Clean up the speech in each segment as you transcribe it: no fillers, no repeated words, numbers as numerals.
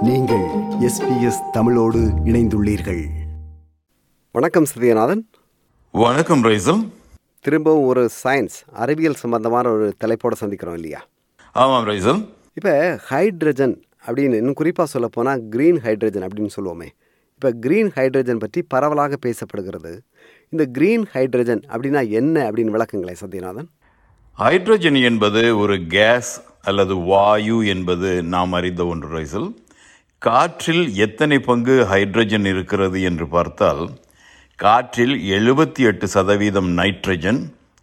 நீங்கள் SBS தமிழோடு இணைந்துள்ளீர்கள். வணக்கம் சத்யநாதன். வணக்கம் ரைசல். திரும்பவும் ஒரு சயின்ஸ் அறிவியல் சம்பந்தமான ஒரு தலைப்போட சந்திக்கிறோம் இல்லையா? ஆமாம் ரைசல். இப்போ ஹைட்ரஜன் அப்படின்னு இன்னும் குறிப்பாக சொல்ல போனால் க்ரீன் ஹைட்ரஜன் அப்படின்னு சொல்லுவோமே. இப்போ க்ரீன் ஹைட்ரஜன் பற்றி பரவலாக பேசப்படுகிறது. இந்த க்ரீன் ஹைட்ரஜன் அப்படின்னா என்ன அப்படின்னு விளக்குங்களேன் சத்யநாதன். ஹைட்ரஜன் என்பது ஒரு கேஸ் அல்லது வாயு என்பது நாம் அறிந்த ஒன்று ரைசல். காற்றில் எத்தனை பங்கு ஹைட்ரஜன் இருக்கிறது என்று பார்த்தால், காற்றில் 78% நைட்ரஜன்,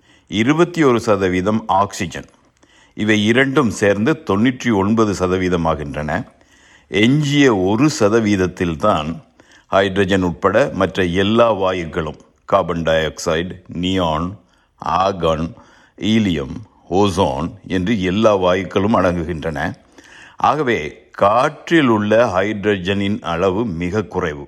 21% ஆக்சிஜன், இவை இரண்டும் சேர்ந்து 99% ஆகின்றன. எஞ்சிய 1% தான் ஹைட்ரஜன் உட்பட மற்ற எல்லா வாயுக்களும், carbon dioxide, neon, argon, helium, ozone என்று எல்லா வாயுக்களும் அடங்குகின்றன. ஆகவே காற்றில் உள்ள ஹைட்ரஜனின் அளவு மிக குறைவு.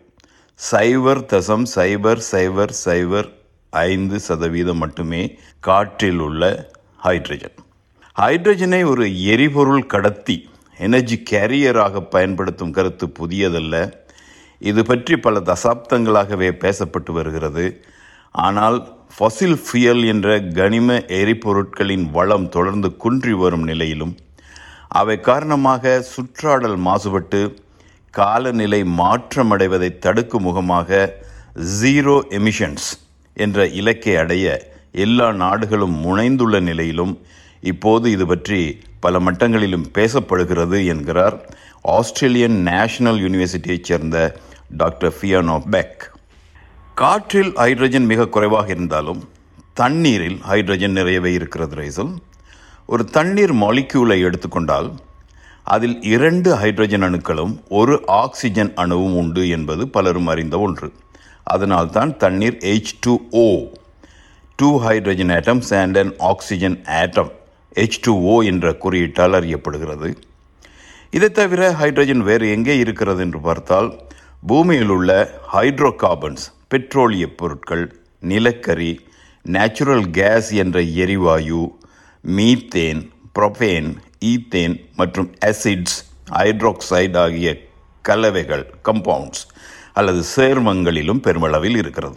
0.0005% மட்டுமே காற்றில் உள்ள ஹைட்ரஜன். ஹைட்ரஜனை ஒரு எரிபொருள் கடத்தி, எனர்ஜி கேரியராக பயன்படுத்தும் கருத்து புதியதல்ல. இது பற்றி பல தசாப்தங்களாகவே பேசப்பட்டு வருகிறது. ஆனால் ஃபாசில் ஃபியல் என்ற கனிம எரிபொருட்களின் வளம் தொடர்ந்து குன்றி வரும் நிலையிலும், அவை காரணமாக சுற்றாடல் மாசுபட்டு காலநிலை மாற்றமடைவதை தடுக்கும் முகமாக ஜீரோ எமிஷன்ஸ் என்ற இலக்கை அடைய எல்லா நாடுகளும் முனைந்துள்ள நிலையிலும் இப்போது இது பற்றி பல மட்டங்களிலும் பேசப்படுகிறது என்கிறார் ஆஸ்திரேலியன் நேஷனல் யூனிவர்சிட்டியைச் சேர்ந்த டாக்டர் ஃபியானா பெக். காற்றில் ஹைட்ரஜன் மிக குறைவாக இருந்தாலும் தண்ணீரில் ஹைட்ரஜன் நிறையவே இருக்கிறது ரைசல். ஒரு தண்ணீர் மாலிக்யூலை எடுத்துக்கொண்டால் அதில் 2 ஹைட்ரஜன் அணுக்களும் ஒரு ஆக்சிஜன் அணுவும் உண்டு என்பது பலரும் அறிந்த ஒன்று. அதனால்தான் தண்ணீர் H2O, 2 hydrogen atoms and an oxygen atom, H2O என்ற குறியீட்டால் அறியப்படுகிறது. இதை தவிர ஹைட்ரஜன் வேறு எங்கே இருக்கிறது என்று பார்த்தால், பூமியில் உள்ள ஹைட்ரோ கார்பன்ஸ், பெட்ரோலிய பொருட்கள், நிலக்கரி, நேச்சுரல் கேஸ் என்ற எரிவாயு, மீத்தேன், புரோபேன், ஈத்தேன் மற்றும் ஆசிட்ஸ், ஹைட்ராக்சைடு ஆகிய கலவைகள், கம்பவுண்ட்ஸ் அல்லது சேர்மங்களிலும் பெருமளவில் இருக்கிறது.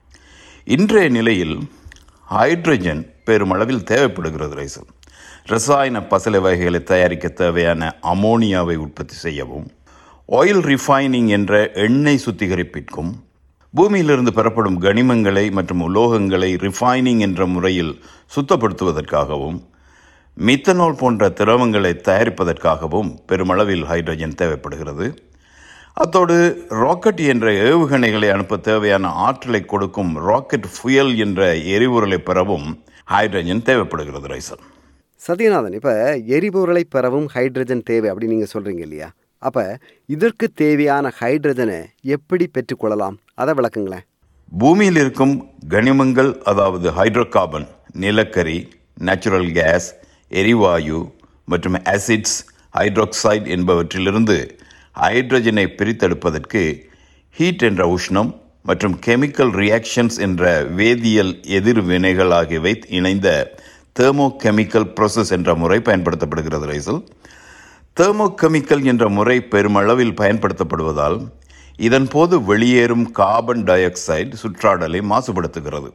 இன்றைய நிலையில் ஹைட்ரஜன் பெருமளவில் தேவைப்படுகிறது ரைசல். ரசாயன பசலை வகைகளை தயாரிக்க தேவையான அமோனியாவை உற்பத்தி செய்யவும், ஆயில் ரிஃபைனிங் என்ற எண்ணெய் சுத்திகரிப்பிற்கும், பூமியிலிருந்து பெறப்படும் கனிமங்களை மற்றும் உலோகங்களை ரிஃபைனிங் என்ற முறையில் சுத்தப்படுத்துவதற்காகவும், மீத்தனால் போன்ற திரவங்களை தயாரிப்பதற்காகவும் பெருமளவில் ஹைட்ரஜன் தேவைப்படுகிறது. அத்தோடு ராக்கெட் என்ற ஏவுகணைகளை அனுப்ப தேவையான ஆற்றலை கொடுக்கும் ராக்கெட் ஃபியல் என்ற எரிபொருளை பெறவும் ஹைட்ரஜன் தேவைப்படுகிறது ரைசல். சத்யநாதன், இப்போ எரிபொருளை பெறவும் ஹைட்ரஜன் தேவை அப்படின்னு நீங்கள் சொல்கிறீங்க இல்லையா? அப்போ இதற்கு தேவையான ஹைட்ரஜனை எப்படி பெற்றுக்கொள்ளலாம், அதை விளக்குங்களேன். பூமியில் இருக்கும் கனிமங்கள், அதாவது ஹைட்ரோ கார்பன், நிலக்கரி, நேச்சுரல் கேஸ், எரிவாயு மற்றும் ஆசிட்ஸ், ஹைட்ராக்சைடு என்பவற்றிலிருந்து ஹைட்ரஜனை பிரித்தெடுப்பதற்கு ஹீட் என்ற உஷ்ணம் மற்றும் கெமிக்கல் ரியாக்ஷன்ஸ் என்ற வேதியியல் எதிர்வினைகள் ஆகியவை இணைந்த தெர்மோகெமிக்கல் ப்ராசஸ் என்ற முறை பயன்படுத்தப்படுகிறது ரைசல். தெர்மோகெமிக்கல் என்ற முறை பெருமளவில் பயன்படுத்தப்படுவதால் இதன் போது வெளியேறும் கார்பன் டை ஆக்சைடு சுற்றாடலை மாசுபடுத்துகிறது.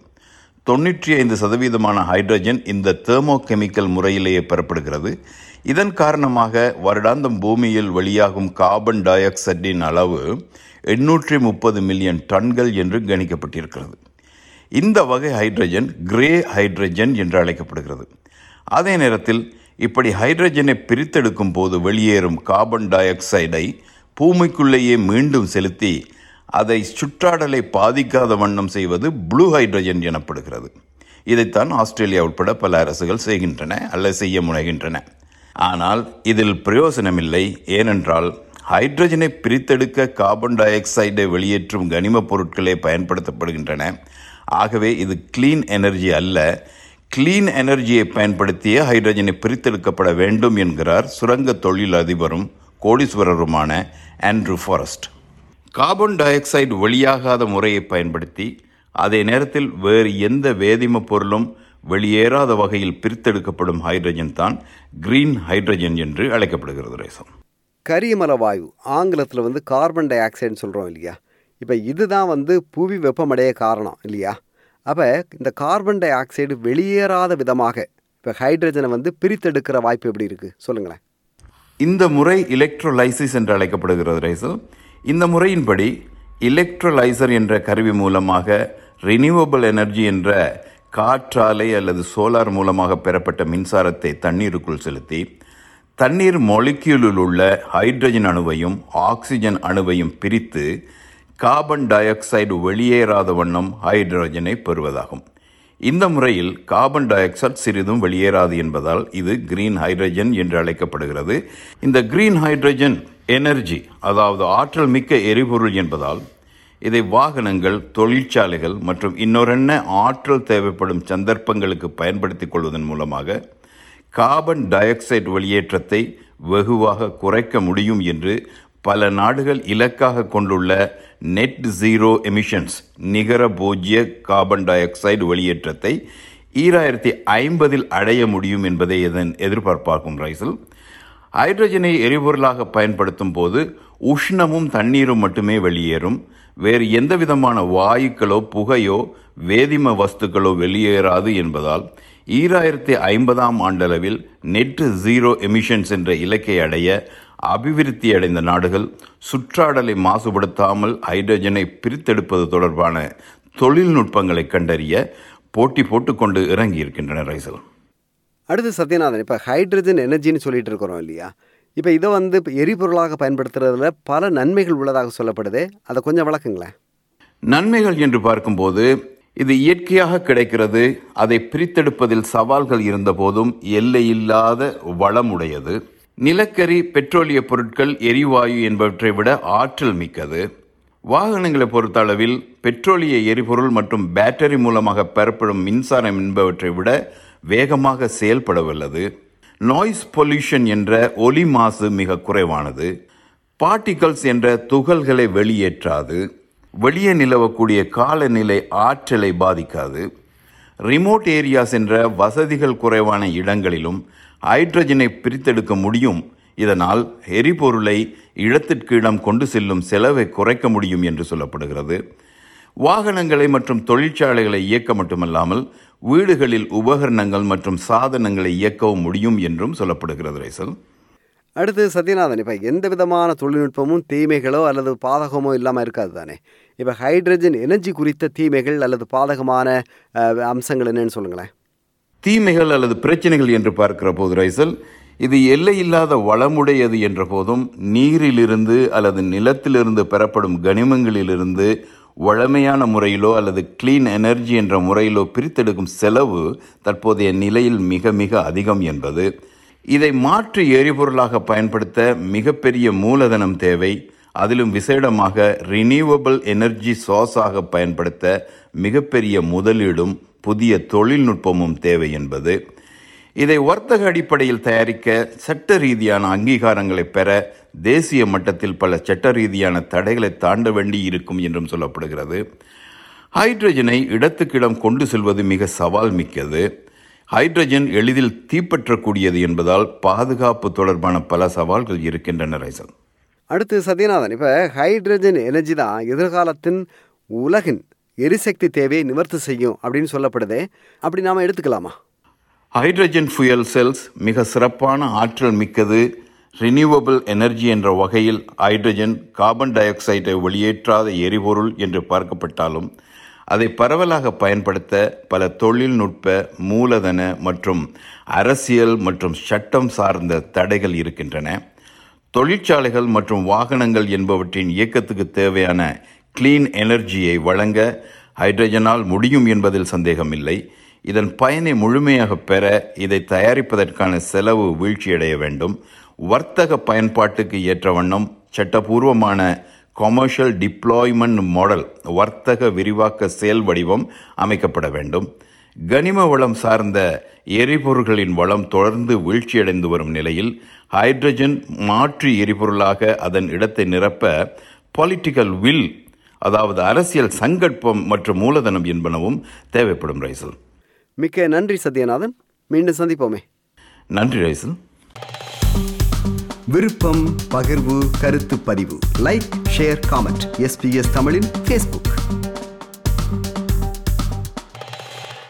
95% ஹைட்ரஜன் இந்த தெர்மோகெமிக்கல் முறையிலேயே பெறப்படுகிறது. இதன் காரணமாக வருடாந்தம் பூமியில் வெளியாகும் கார்பன் டை ஆக்சைடின் அளவு 830 மில்லியன் டன்கள் என்று கணிக்கப்பட்டிருக்கிறது. இந்த வகை ஹைட்ரஜன் கிரே ஹைட்ரஜன் என்று அழைக்கப்படுகிறது. அதே நேரத்தில் இப்படி ஹைட்ரஜனை பிரித்தெடுக்கும் போது வெளியேறும் கார்பன் டை ஆக்சைடை பூமிக்குள்ளேயே மீண்டும் செலுத்தி அதை சுற்றாடலை பாதிக்காத வண்ணம் செய்வது ப்ளூ ஹைட்ரஜன் எனப்படுகிறது. இதைத்தான் ஆஸ்திரேலியா உட்பட பல அரசுகள் செய்கின்றன அல்லது செய்ய முனைகின்றன. ஆனால் இதில் பிரயோசனமில்லை. ஏனென்றால் ஹைட்ரஜனை பிரித்தெடுக்க கார்பன் டை ஆக்சைடை வெளியேற்றும் கனிம பொருட்களே பயன்படுத்தப்படுகின்றன. ஆகவே இது கிளீன் எனர்ஜி அல்ல. கிளீன் எனர்ஜியை பயன்படுத்திய ஹைட்ரஜனை பிரித்தெடுக்கப்பட வேண்டும் என்கிறார் சுரங்க தொழில் அதிபரும் கோடீஸ்வரருமான Andrew Forrest. Carbon dioxide வெளியாகாத முறையை பயன்படுத்தி அதே நேரத்தில் வேறு எந்த வேதிம பொருளும் வெளியேறாத வகையில் பிரித்தெடுக்கப்படும் ஹைட்ரஜன் தான் கிரீன் ஹைட்ரஜன் என்று அழைக்கப்படுகிறது ரைசம். கரியமல வாயு ஆங்கிலத்தில் வந்து கார்பன் டை ஆக்சைடுன்னு சொல்கிறோம் இல்லையா? இப்போ இதுதான் வந்து புவி வெப்பமடைய காரணம் இல்லையா? அப்போ இந்த கார்பன் டை ஆக்சைடு வெளியேறாத விதமாக இப்போ ஹைட்ரஜனை வந்து பிரித்தெடுக்கிற வாய்ப்பு எப்படி இருக்குது சொல்லுங்களேன். இந்த முறை எலக்ட்ரோலைசிஸ் என்று அழைக்கப்படுகிறது ரைசல். இந்த முறையின்படி எலக்ட்ரோலைசர் என்ற கருவி மூலமாக ரினியூவபிள் எனர்ஜி என்ற காற்றாலை அல்லது சோலார் மூலமாக பெறப்பட்ட மின்சாரத்தை தண்ணீருக்குள் செலுத்தி தண்ணீர் மொலிக்யூலில் உள்ள ஹைட்ரஜன் அணுவையும் ஆக்சிஜன் அணுவையும் பிரித்து கார்பன் டை ஆக்சைடு வெளியேறாத வண்ணம் ஹைட்ரஜனை பெறுவதாகும். இந்த முறையில் கார்பன் டை ஆக்சைடு சிறிதும் வெளியேறாது என்பதால் இது கிரீன் ஹைட்ரஜன் என்று அழைக்கப்படுகிறது. இந்த கிரீன் ஹைட்ரஜன் எனர்ஜி, அதாவது ஆற்றல் மிக்க எரிபொருள் என்பதால் இதை வாகனங்கள், தொழிற்சாலைகள் மற்றும் இன்னொரென்ன ஆற்றல் தேவைப்படும் சந்தர்ப்பங்களுக்கு பயன்படுத்திக் கொள்வதன் மூலமாக கார்பன் டை ஆக்சைடு வெளியேற்றத்தை வெகுவாக குறைக்க முடியும் என்று பல நாடுகள் இலக்காக கொண்டுள்ள நெட் ஜீரோ எமிஷன்ஸ், நிகர பூஜ்ய கார்பன் டை ஆக்சைடு வெளியேற்றத்தை 2050 அடைய முடியும் என்பதை இதன் எதிர்பார்ப்பாகும் ரைசல். ஹைட்ரஜனை எரிபொருளாக பயன்படுத்தும் போது உஷ்ணமும் தண்ணீரும் மட்டுமே வெளியேறும். வேறு எந்த விதமான வாயுக்களோ புகையோ வேதிம வஸ்துக்களோ வெளியேறாது என்பதால் 2050 ஆண்டளவில் நெட் ஜீரோ எமிஷன்ஸ் என்ற இலக்கை அடைய அபிவிருத்தி அடைந்த நாடுகள் சுற்றாடலை மாசுபடுத்தாமல் ஹைட்ரஜனை பிரித்தெடுப்பது தொடர்பான தொழில்நுட்பங்களை கண்டறிய போட்டி போட்டுக்கொண்டு இறங்கி இருக்கின்றன ரைசல். அடுத்து சத்யநாதன், இப்போ ஹைட்ரஜன் எனர்ஜின்னு சொல்லிட்டு இருக்கிறோம் இல்லையா? இப்போ இதை வந்து எரிபொருளாக பயன்படுத்துறதுல பல நன்மைகள் உள்ளதாக சொல்லப்படுது. அதை கொஞ்சம் விளக்குங்களேன். நன்மைகள் என்று பார்க்கும்போது இது இயற்கையாக கிடைக்கிறது. அதை பிரித்தெடுப்பதில் சவால்கள் இருந்த போதும் எல்லையில்லாத வளமுடையது. நிலக்கரி, பெட்ரோலிய பொருட்கள், எரிவாயு என்பவற்றை விட ஆற்றல் மிக்கது. வாகனங்களை பொறுத்த அளவில் பெட்ரோலிய எரிபொருள் மற்றும் பேட்டரி மூலமாக பெறப்படும் மின்சாரம் என்பவற்றை விட வேகமாக செயல்படவல்லது. நாய்ஸ் பொல்யூஷன் என்ற ஒலி மாசு மிக குறைவானது. பார்ட்டிகல்ஸ் என்ற துகள்களை வெளியேற்றாது. வெளியே நிலவக்கூடிய காலநிலை ஆற்றலை பாதிக்காது. ரிமோட் ஏரியாஸ் என்ற வசதிகள் குறைவான இடங்களிலும் ஹைட்ரஜனை பிரித்தெடுக்க முடியும். இதனால் எரிபொருளை இடத்திற்கு இடம் கொண்டு செல்லும் செலவை குறைக்க முடியும் என்று சொல்லப்படுகிறது. வாகனங்களை மற்றும் தொழிற்சாலைகளை இயக்க மட்டுமல்லாமல் வீடுகளில் உபகரணங்கள் மற்றும் சாதனங்களை இயக்கவும் முடியும் என்றும் சொல்லப்படுகிறது ரைசல். அடுத்து சத்யநாதன், இப்போ எந்த விதமான தொழில்நுட்பமும் தீமைகளோ அல்லது பாதகமோ இல்லாமல் இருக்காது தானே? இப்போ ஹைட்ரஜன் எனர்ஜி குறித்த தீமைகள் அல்லது பாதகமான அம்சங்கள் என்னன்னு சொல்லுங்களேன். தீமைகள் அல்லது பிரச்சனைகள் என்று பார்க்கிற போது ரைசல், இது எல்லையில்லாத வளமுடையது என்ற போதும் நீரிலிருந்து அல்லது நிலத்திலிருந்து பெறப்படும் கனிமங்களிலிருந்து வழமையான முறையிலோ அல்லது கிளீன் எனர்ஜி என்ற முறையிலோ பிரித்தெடுக்கும் செலவு தற்போதைய நிலையில் மிக மிக அதிகம் என்பது. இதை மாற்று எரிபொருளாக பயன்படுத்த மிகப்பெரிய மூலதனம் தேவை. அதிலும் விசேடமாக ரினியூவபிள் எனர்ஜி சோர்ஸாக பயன்படுத்த மிகப்பெரிய முதலீடும் புதிய தொழில்நுட்பமும் தேவை என்பது. இதை வர்த்தக அடிப்படையில் தயாரிக்க சட்ட ரீதியான அங்கீகாரங்களை பெற தேசிய மட்டத்தில் பல சட்ட ரீதியான தடைகளை தாண்ட வேண்டி இருக்கும் என்றும் சொல்லப்படுகிறது. ஹைட்ரஜனை இடத்துக்கிடம் கொண்டு செல்வது மிக சவால் மிக்கது. ஹைட்ரஜன் எளிதில் தீப்பற்றக்கூடியது என்பதால் பாதுகாப்பு தொடர்பான பல சவால்கள் இருக்கின்றன ரைசல். அடுத்து சத்யநாதன், இப்போ ஹைட்ரஜன் எனர்ஜி தான் எதிர்காலத்தின் உலகின் எரிசக்தி தேவையை நிவர்த்தி செய்யும் அப்படின்னு சொல்லப்படுது. அப்படி நாம் எடுத்துக்கலாமா? ஹைட்ரஜன் ஃபியூயல் செல்ஸ் மிக சிறப்பான ஆற்றல் மிக்கது. ரினியூவபிள் எனர்ஜி என்ற வகையில் ஹைட்ரஜன் கார்பன் டை ஆக்சைடை வெளியேற்றாத எரிபொருள் என்று பார்க்கப்பட்டாலும் அதை பரவலாக பயன்படுத்த பல தொழில்நுட்ப, மூலதன மற்றும் அரசியல் மற்றும் சட்டம் சார்ந்த தடைகள் இருக்கின்றன. தொழிற்சாலைகள் மற்றும் வாகனங்கள் என்பவற்றின் இயக்கத்துக்கு தேவையான கிளீன் எனர்ஜியை வழங்க ஹைட்ரஜனால் முடியும் என்பதில் சந்தேகமில்லை. இதன் பயனை முழுமையாக பெற இதை தயாரிப்பதற்கான செலவு வீழ்ச்சியடைய வேண்டும். வர்த்தக பயன்பாட்டுக்கு ஏற்ற வண்ணம் சட்டபூர்வமான கமர்ஷியல் டிப்ளாய்மெண்ட் மாடல், வர்த்தக விரிவாக்க செயல் வடிவம் அமைக்கப்பட வேண்டும். கனிம வளம் சார்ந்த எரிபொருள்களின் வளம் தொடர்ந்து வீழ்ச்சியடைந்து வரும் நிலையில் ஹைட்ரஜன் மாற்று எரிபொருளாக அதன் இடத்தை நிரப்ப பொலிட்டிக்கல் வில், அதாவது அரசியல் சங்கல்பம் மற்றும் மூலதனம் என்பனவும் தேவைப்படும் ரைசல். மிக்க நன்றி சத்யநாதன். மீண்டும் சந்திப்போமே. நன்றி ரைசல். விருப்பம், பகிர்வு, கருத்து பதிவு. Like, share, comment. SBS தமிழின் Facebook.